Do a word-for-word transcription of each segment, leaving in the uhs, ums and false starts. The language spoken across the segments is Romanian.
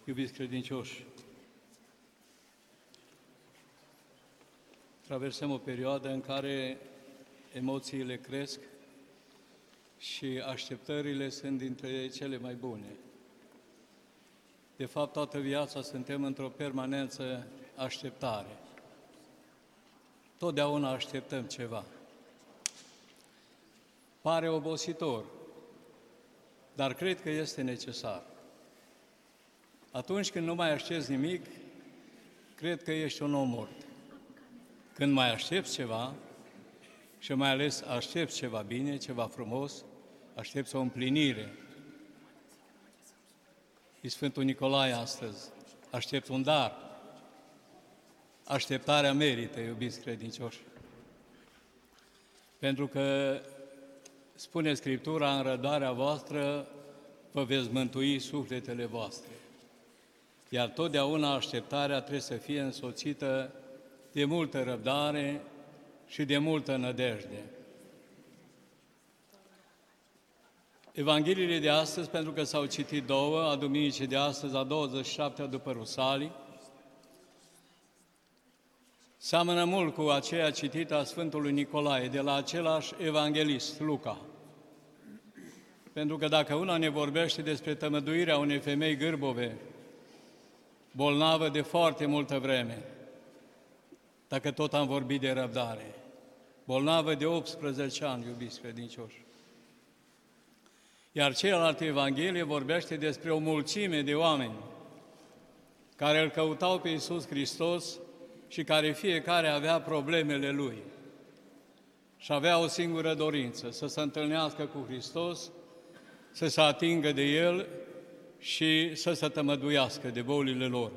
Iubiți credincioși, traversăm o perioadă în care emoțiile cresc și așteptările sunt dintre cele mai bune. De fapt, toată viața suntem într-o permanență așteptare. Totdeauna așteptăm ceva. Pare obositor, dar cred că este necesar. Atunci când nu mai aștepți nimic, cred că ești un om mort. Când mai aștepți ceva, și mai ales aștepți ceva bine, ceva frumos, aștepți o împlinire. E Sfântul Nicolae astăzi, aștept un dar. Așteptarea merită, iubiți credincioși. Pentru că, spune Scriptura, în răbdarea voastră vă veți mântui sufletele voastre. Iar totdeauna așteptarea trebuie să fie însoțită de multă răbdare și de multă nădejde. Evangheliile de astăzi, pentru că s-au citit două, a duminicii de astăzi, a douăzeci și șaptea după Rusalii, seamănă mult cu aceea citită a Sfântului Nicolae, de la același evanghelist, Luca. Pentru că dacă una ne vorbește despre tămăduirea unei femei gârbove, bolnavă de foarte multă vreme, dacă tot am vorbit de răbdare, bolnavă de optsprezece ani, iubiți credincioși. Iar celălalt Evanghelie vorbește despre o mulțime de oameni care îl căutau pe Iisus Hristos și care fiecare avea problemele lui. Și avea o singură dorință, să se întâlnească cu Hristos, să se atingă de El și să se tămăduiască de bolile lor.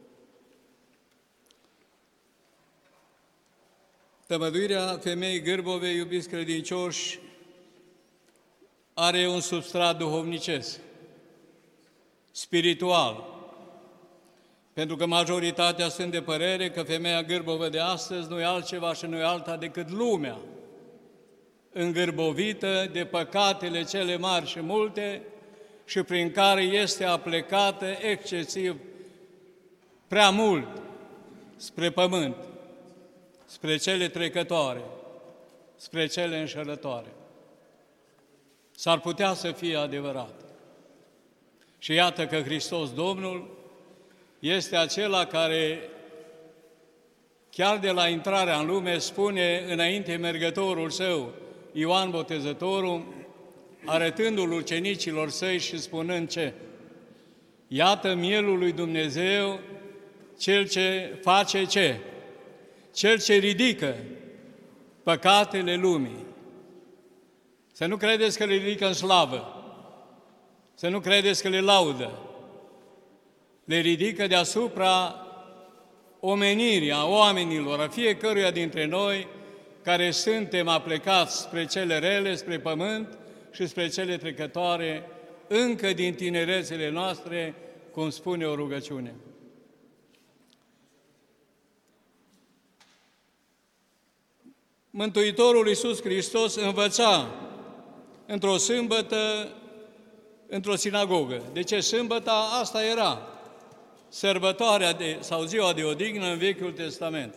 Tămăduirea femeii gârbove, iubiți credincioși, are un substrat duhovnicesc, spiritual, pentru că majoritatea sunt de părere că femeia gârbovă de astăzi nu e altceva și nu e alta decât lumea, îngârbovită de păcatele cele mari și multe și prin care este aplecată excesiv prea mult spre pământ, spre cele trecătoare, spre cele înșelătoare. S-ar putea să fie adevărat. Și iată că Hristos Domnul este acela care, chiar de la intrarea în lume, spune înainte mergătorul său, Ioan Botezătorul, arătându-l ucenicilor săi și spunând ce? Iată mielul lui Dumnezeu, cel ce face ce? Cel ce ridică păcatele lumii. Să nu credeți că le ridică în slavă, să nu credeți că le laudă. Le ridică deasupra omenirii, a oamenilor, a fiecăruia dintre noi, care suntem aplecați spre cele rele, spre pământ și spre cele trecătoare, încă din tinerețele noastre, cum spune o rugăciune. Mântuitorul Iisus Hristos învăța într-o sâmbătă, într-o sinagogă. De ce sâmbăta? Asta era sărbătoarea de, sau ziua de odihnă în Vechiul Testament.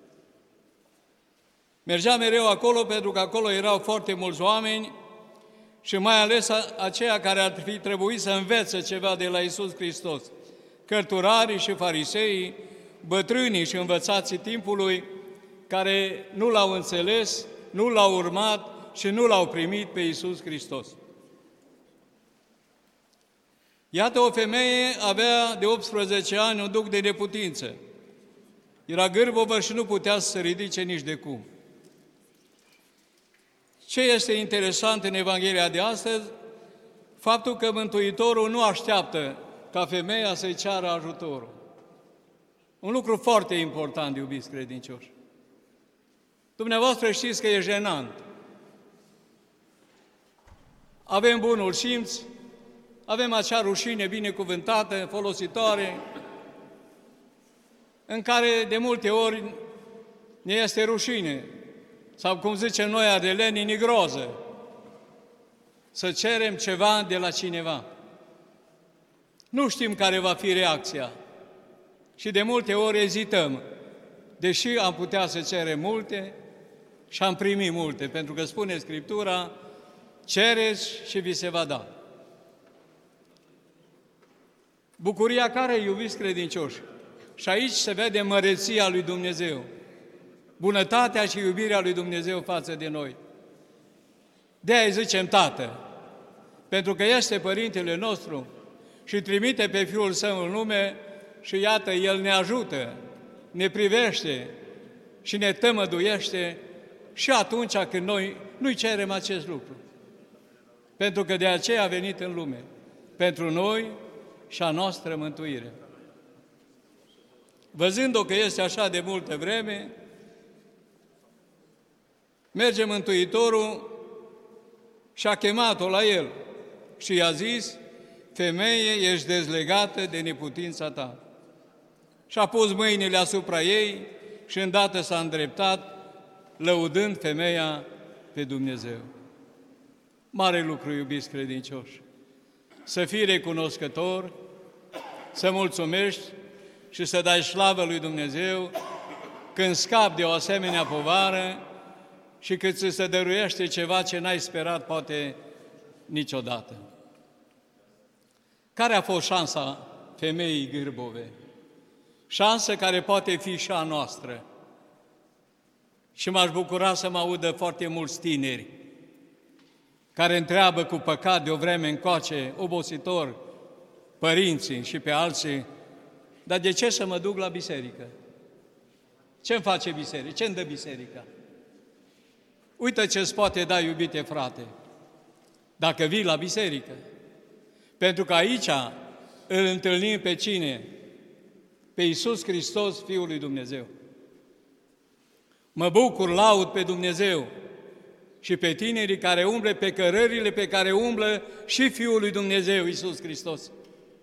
Mergea mereu acolo pentru că acolo erau foarte mulți oameni și mai ales aceia care ar fi trebuit să învețe ceva de la Iisus Hristos. Cărturarii și fariseii, bătrânii și învățații timpului, care nu l-au înțeles, nu l-au urmat și nu l-au primit pe Iisus Hristos. Iată, o femeie avea de optsprezece ani un duc de neputință. Era gârbovă și nu putea să se ridice nici de cum. Ce este interesant în Evanghelia de astăzi? Faptul că Mântuitorul nu așteaptă ca femeia să-i ceară ajutorul. Un lucru foarte important, iubiți credincioși. Dumneavoastră știți că e jenant. Avem bunul simț, avem acea rușine binecuvântată, folositoare, în care de multe ori ne este rușine, sau cum zicem noi ardelenii, nigroză, să cerem ceva de la cineva. Nu știm care va fi reacția și de multe ori ezităm, deși am putea să cerem multe și am primit multe, pentru că spune Scriptura, cereți și vi se va da. Bucuria care, iubiți credincioși, și aici se vede măreția lui Dumnezeu, bunătatea și iubirea lui Dumnezeu față de noi. De-aia îi zicem Tată, pentru că este Părintele nostru și trimite pe Fiul Său în lume și iată, El ne ajută, ne privește și ne tămăduiește și atunci când noi nu-i cerem acest lucru. Pentru că de aceea a venit în lume, pentru noi și a noastră mântuire. Văzând-o că este așa de multă vreme, merge Mântuitorul și a chemat-o la el și i-a zis, femeie, ești dezlegată de neputința ta. Și a pus mâinile asupra ei și îndată s-a îndreptat, lăudând femeia pe Dumnezeu. Mare lucru, iubiți credincioși, să fii recunoscător, să mulțumești și să dai slavă lui Dumnezeu când scapi de o asemenea povară și când ți se dăruiește ceva ce n-ai sperat poate niciodată. Care a fost șansa femeii gârbove? Șansă care poate fi și a noastră. Și m-aș bucura să mă audă foarte mulți tineri care întreabă cu păcat de o vreme încoace, obositor, părinții și pe alții, dar de ce să mă duc la biserică? Ce-mi face biserica? Ce-mi dă biserica? Uită ce-ți poate da, iubite frate, dacă vii la biserică. Pentru că aici îl întâlnim pe cine? Pe Iisus Hristos, Fiul lui Dumnezeu. Mă bucur, laud pe Dumnezeu și pe tinerii care umblă pe cărările pe care umblă și Fiul lui Dumnezeu, Iisus Hristos.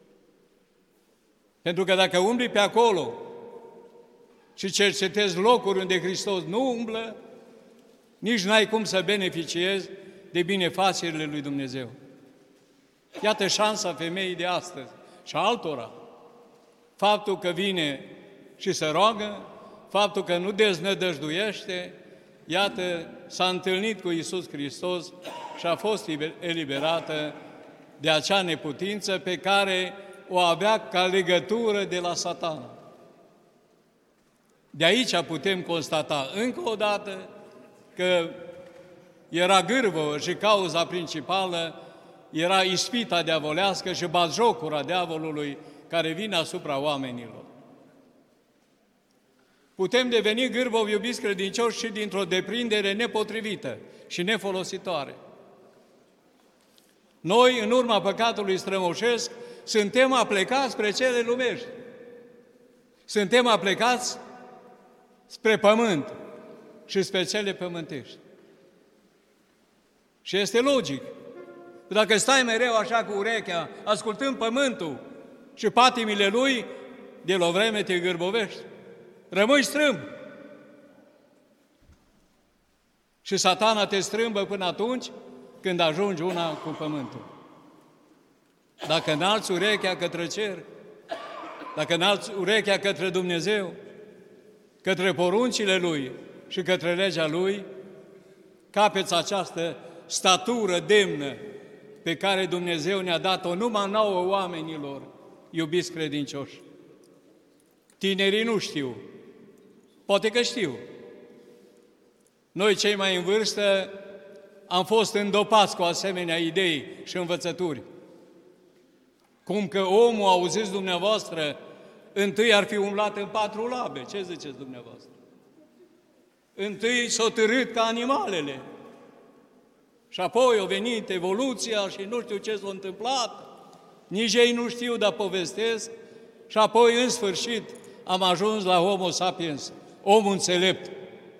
Pentru că dacă umbli pe acolo și cercetezi locuri unde Hristos nu umblă, nici n-ai cum să beneficiezi de binefacerile lui Dumnezeu. Iată șansa femeii de astăzi și a altora. Faptul că vine și se roagă, faptul că nu deznădăjduiește, iată, s-a întâlnit cu Iisus Hristos și a fost eliberată de acea neputință pe care o avea ca legătură de la Satana. De aici putem constata încă o dată că era gârvă și cauza principală era ispita diavolească și batjocura diavolului care vine asupra oamenilor. Putem deveni gârbovi, iubiți credincioși, și dintr-o deprindere nepotrivită și nefolositoare. Noi, în urma păcatului strămoșesc, suntem aplecați spre cele lumești. Suntem aplecați spre pământ și spre cele pământești. Și este logic. Dacă stai mereu așa cu urechea, ascultând pământul și patimile lui, de la o vreme te gârbovești. Rămâi strâmb. Și Satana te strâmbă până atunci când ajungi una cu pământul. Dacă înalți urechea către cer, dacă înalți urechea către Dumnezeu, către poruncile Lui și către legea Lui, capeți această statură demnă pe care Dumnezeu ne-a dat-o numai nouă oamenilor, iubiți credincioși. Tinerii nu știu, poate că știu. Noi, cei mai în vârstă, am fost îndopați cu asemenea idei și învățături. Cum că omul, auziți dumneavoastră, întâi ar fi umblat în patru labe. Ce ziceți dumneavoastră? Întâi s-o târât ca animalele. Și apoi a venit evoluția și nu știu ce s-a întâmplat. Nici ei nu știu, dar povestesc. Și apoi, în sfârșit, am ajuns la Homo sapiens, omul înțelept.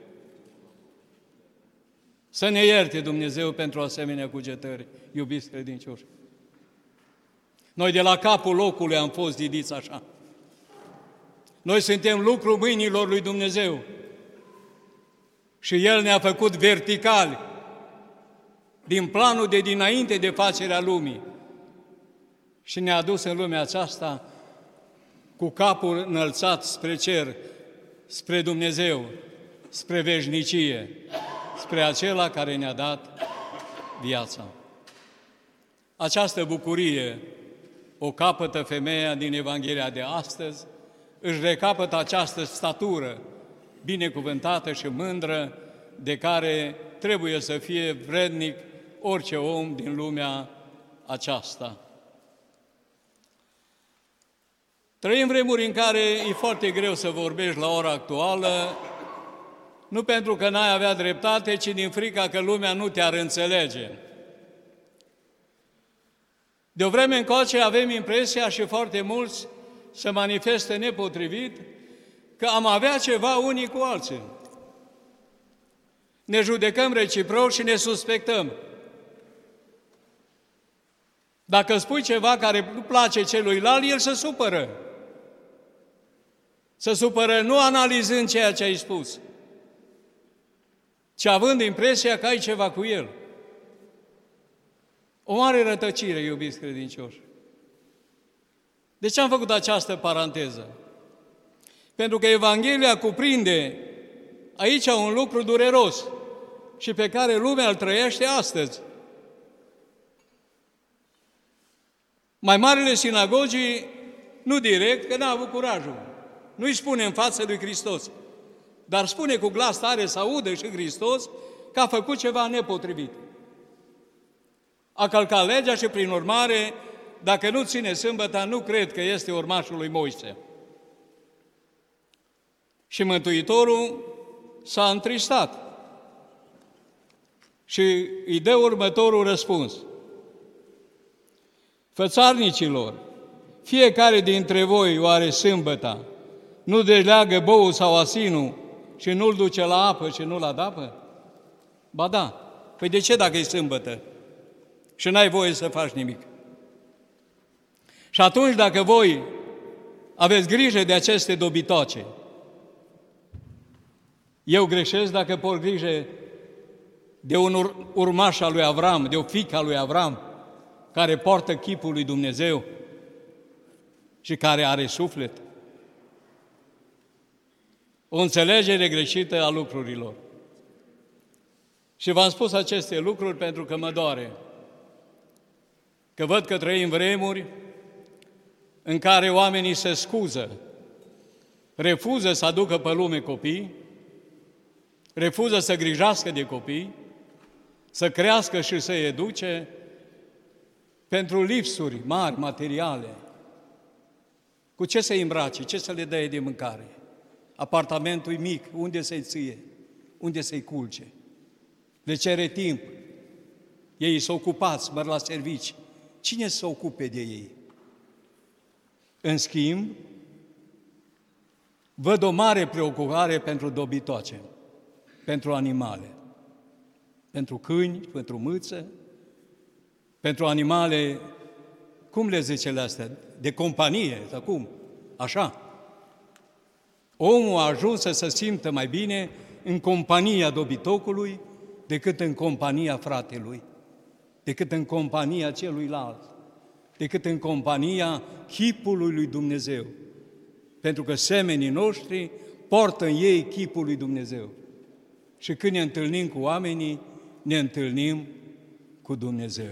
Să ne ierte Dumnezeu pentru asemenea cugetări, iubiți credincioși. Noi de la capul locului am fost zidiți așa. Noi suntem lucru mâinilor lui Dumnezeu. Și El ne-a făcut verticali din planul de dinainte de facerea lumii. și ne-a dus în lumea aceasta cu capul înălțat spre cer, spre Dumnezeu, spre veșnicie, spre acela care ne-a dat viața. Această bucurie o capătă femeia din Evanghelia de astăzi, își recapătă această statură binecuvântată și mândră de care trebuie să fie vrednic orice om din lumea aceasta. Trăim vremuri în care e foarte greu să vorbești la ora actuală, nu pentru că n-ai avea dreptate, ci din frica că lumea nu te-ar înțelege. De o vreme încoace avem impresia și foarte mulți se manifestă nepotrivit că am avea ceva unii cu alții. Ne judecăm reciproc și ne suspectăm. Dacă spui ceva care nu place celuilalt, el se supără. Se supără nu analizând ceea ce ai spus, ci având impresia că ai ceva cu el. O mare rătăcire, iubiți credincioși. De ce am făcut această paranteză? Pentru că Evanghelia cuprinde aici un lucru dureros și pe care lumea îl trăiește astăzi. Mai marile sinagogii, nu direct, că n-a avut curajul. Nu-i spune în față lui Hristos, dar spune cu glas tare să audă și Hristos că a făcut ceva nepotrivit. A călcat legea și, prin urmare, dacă nu ține sâmbăta, nu cred că este urmașul lui Moise. Și Mântuitorul s-a întristat și îi dă următorul răspuns. Fățarnicilor, fiecare dintre voi o are sâmbăta, nu deleagă boul sau asinul și nu-l duce la apă și nu-l adapă? Ba da. Păi de ce dacă e sâmbătă și n-ai voie să faci nimic? Și atunci, dacă voi aveți grijă de aceste dobitoace, eu greșesc dacă por grijă de un urmaș al lui Avram, de o fiică a lui Avram, care poartă chipul lui Dumnezeu și care are suflet? O înțelegere greșită a lucrurilor. Și v-am spus aceste lucruri pentru că mă doare. Că văd că trăim vremuri în care oamenii se scuză, refuză să aducă pe lume copii, refuză să grijească de copii, să crească și să educe pentru lipsuri mari, materiale. Cu ce să-i îmbrace, ce să le dea de mâncare? Apartamentul e mic, unde să-i ție? Unde să-i culce? Le cere timp. Ei sunt ocupați, merg la servici. Cine se ocupe de ei? În schimb, văd o mare preocupare pentru dobitoace, pentru animale, pentru câini, pentru mâță, pentru animale, cum le zice astea? De companie, sau cum? Așa. Omul a ajuns să se simtă mai bine în compania dobitocului decât în compania fratelui, decât în compania celuilalt, decât în compania chipului lui Dumnezeu. Pentru că semenii noștri portă în ei chipul lui Dumnezeu. Și când ne întâlnim cu oamenii, ne întâlnim cu Dumnezeu.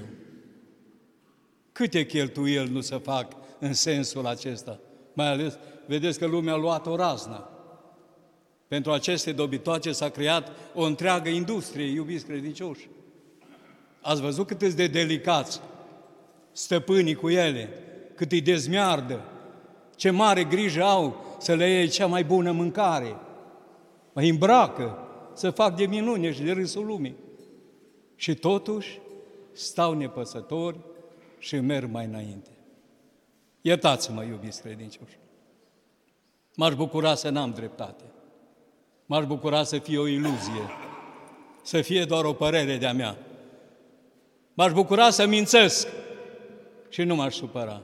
Câte cheltuieli nu se fac în sensul acesta? Mai ales, vedeți că lumea a luat o raznă. Pentru aceste dobitoace s-a creat o întreagă industrie, iubiți credincioși. Ați văzut cât de delicați stăpânii cu ele, cât îi dezmiardă, ce mare grijă au să le iei cea mai bună mâncare. Mai îmbracă, să fac de minune și de râsul lumii. Și totuși stau nepăsători și merg mai înainte. Iertați-mă, iubiți credincioși. M-aș bucura să n-am dreptate. M-aș bucura să fie o iluzie, să fie doar o părere de-a mea. M-aș bucura să mințesc și nu m-aș supăra.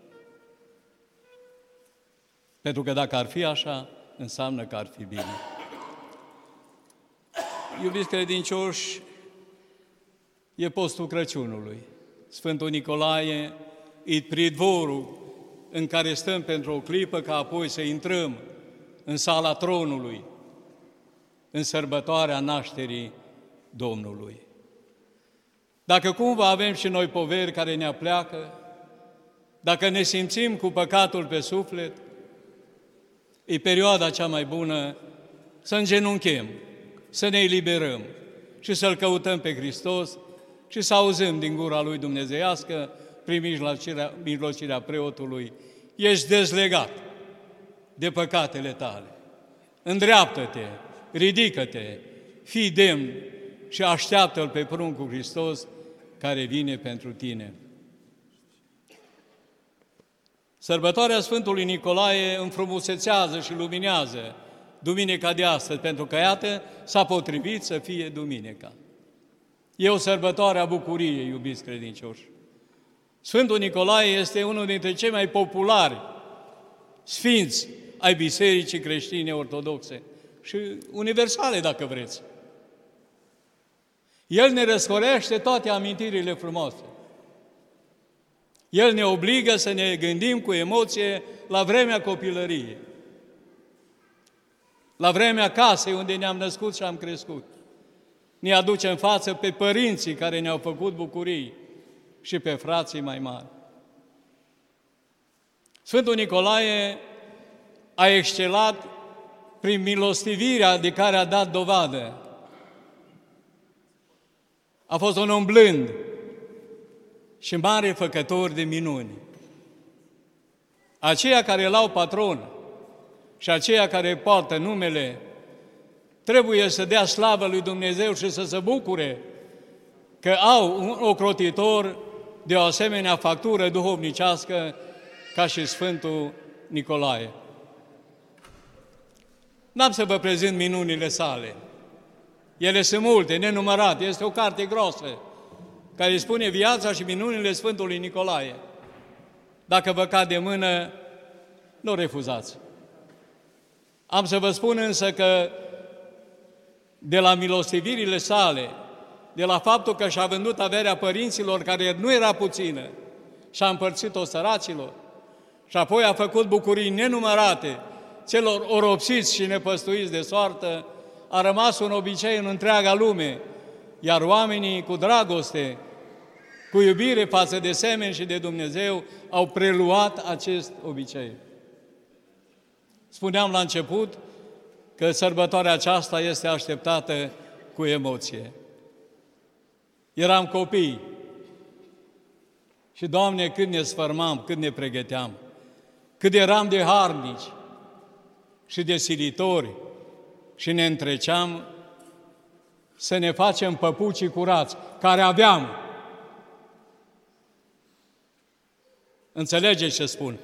Pentru că dacă ar fi așa, înseamnă că ar fi bine. Iubiți credincioși, e postul Crăciunului. Sfântul Nicolae e pridvorul în care stăm pentru o clipă, ca apoi să intrăm în sala tronului, în sărbătoarea nașterii Domnului. Dacă cumva avem și noi poveri care ne apleacă, dacă ne simțim cu păcatul pe suflet, e perioada cea mai bună să îngenunchem, să ne eliberăm și să-L căutăm pe Hristos și să auzim din gura Lui dumnezeiască, prin mijlocirea, mijlocirea preotului: ești dezlegat de păcatele tale, îndreaptă-te, ridică-te, fii demn și așteaptă-L pe pruncul Hristos care vine pentru tine. Sărbătoarea Sfântului Nicolae înfrumusețează și luminează duminica de astăzi, pentru că, iată, s-a potrivit să fie duminica. E o sărbătoare a bucuriei, iubiți credincioși. Sfântul Nicolae este unul dintre cei mai populari sfinți ai Bisericii creștine ortodoxe și universale, dacă vreți. El ne răscolește toate amintirile frumoase. El ne obligă să ne gândim cu emoție la vremea copilăriei, la vremea casei unde ne-am născut și am crescut. Ne aduce în față pe părinții care ne-au făcut bucurii și pe frații mai mari. Sfântul Nicolae a excelat prin milostivirea de care a dat dovadă. A fost un om blând și mare făcător de minuni. Aceia care l-au patron și aceia care poartă numele trebuie să dea slavă lui Dumnezeu și să se bucure că au un ocrotitor de o asemenea factură duhovnicească ca și Sfântul Nicolae. N-am să vă prezint minunile sale. Ele sunt multe, nenumărate. Este o carte groasă care spune viața și minunile Sfântului Nicolae. Dacă vă cade mână, nu refuzați. Am să vă spun însă că de la milostivirile sale, de la faptul că și-a vândut averea părinților, care nu era puțină, și-a împărțit-o săracilor, și apoi a făcut bucurii nenumărate celor oropsiți și nepăstuiți de soartă, a rămas un obicei în întreaga lume, iar oamenii cu dragoste, cu iubire față de semeni și de Dumnezeu, au preluat acest obicei. Spuneam la început că sărbătoarea aceasta este așteptată cu emoție. Eram copii și, Doamne, cât ne sfărmam, cât ne pregăteam, cât eram de harnici și de silitori și ne întreceam să ne facem păpucii curați, care aveam. Înțelegeți ce spun?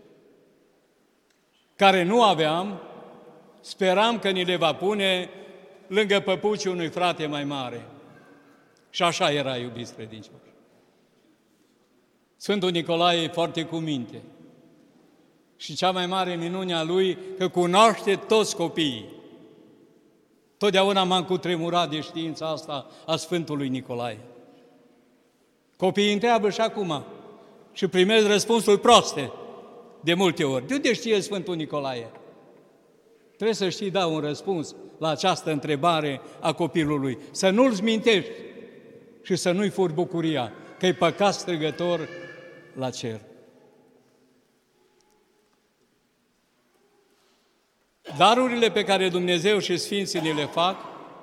Care nu aveam, speram că ni le va pune lângă păpucii unui frate mai mare. Și așa era, iubiți credincioși. Sfântul Nicolae e foarte cu minte. Și cea mai mare minune a lui, că cunoaște toți copiii. Totdeauna m-am cutremurat de știința asta a Sfântului Nicolae. Copiii întreabă și acum și primesc răspunsuri proste de multe ori. De unde știe Sfântul Nicolae? Trebuie să știi, da, un răspuns la această întrebare a copilului. Să nu-l zmintești și să nu-i furi bucuria, că e păcat strigător la cer. Darurile pe care Dumnezeu și Sfinții ne le fac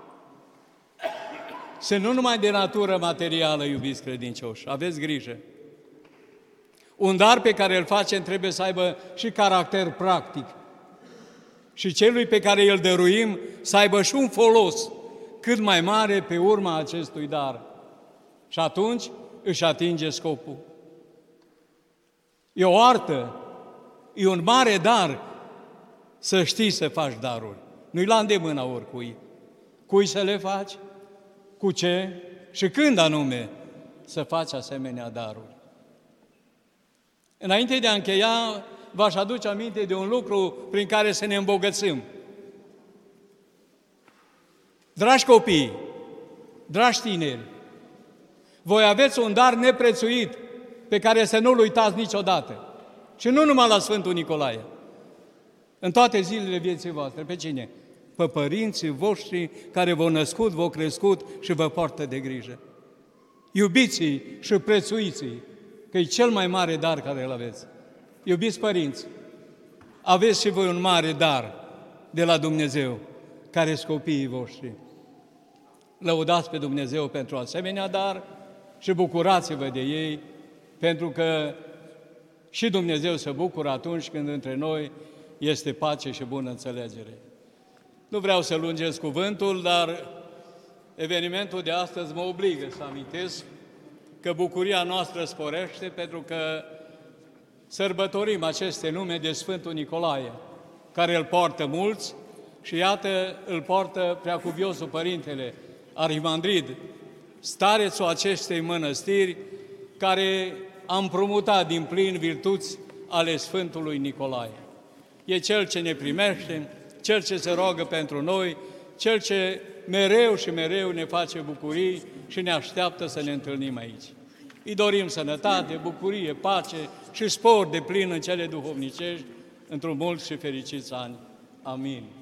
sunt nu numai de natură materială, iubiți credincioși, aveți grijă. Un dar pe care îl facem trebuie să aibă și caracter practic. Și celui pe care îl dăruim să aibă și un folos cât mai mare pe urma acestui dar. Și atunci își atinge scopul. E o artă, e un mare dar să știi să faci daruri. Nu-i la îndemâna oricui. Cui să le faci, cu ce și când anume să faci asemenea daruri. Înainte de a încheia, v-aș aduce aminte de un lucru prin care să ne îmbogățim. Dragi copii, dragi tineri, voi aveți un dar neprețuit pe care să nu-l uitați niciodată. Și nu numai la Sfântul Nicolae. În toate zilele vieții voastre. Pe cine? Pe părinții voștri care v-au născut, v-au crescut și vă poartă de grijă. Iubiți-i și prețuiți-i, că e cel mai mare dar care îl aveți. Iubiți părinți, aveți și voi un mare dar de la Dumnezeu, care sunt copiii voștri. Lăudați pe Dumnezeu pentru asemenea dar și bucurați-vă de ei, pentru că și Dumnezeu se bucură atunci când între noi este pace și bună înțelegere. Nu vreau să lungesc cuvântul, dar evenimentul de astăzi mă obligă să amintesc că bucuria noastră sporește pentru că sărbătorim aceste nume de Sfântul Nicolae, care îl poartă mulți și iată îl poartă Preacuviosul Părintele Arhimandrid, starețul acestei mănăstiri, care a împrumutat din plin virtuți ale Sfântului Nicolae. E Cel ce ne primește, Cel ce se roagă pentru noi, Cel ce mereu și mereu ne face bucurii și ne așteaptă să ne întâlnim aici. Îi dorim sănătate, bucurie, pace și spor de plin în cele duhovnicești, într-un mulți și fericiți ani. Amin.